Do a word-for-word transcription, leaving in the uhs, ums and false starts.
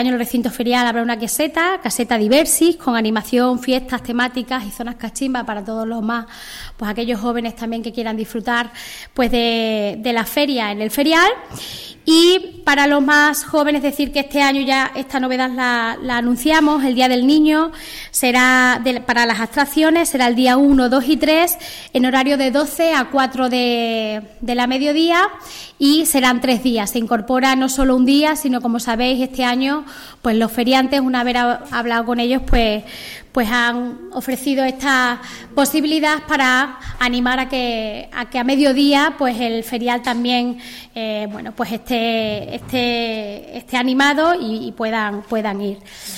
En el recinto ferial habrá una caseta, caseta diversis, con animación, fiestas temáticas y zonas cachimba para todos los más, pues aquellos jóvenes también que quieran disfrutar pues de, de la feria en el ferial. Y para los más jóvenes, decir que este año ya esta novedad la, la anunciamos, el Día del Niño será de, para las atracciones, será el día uno, dos y tres, en horario de doce a cuatro de, de la mediodía, y serán tres días. Se incorpora no solo un día, sino, como sabéis, este año pues los feriantes, una vez hablado con ellos, pues pues han ofrecido esta posibilidad para animar a que a que a mediodía pues el ferial también eh, bueno pues esté esté esté animado y, y puedan puedan ir.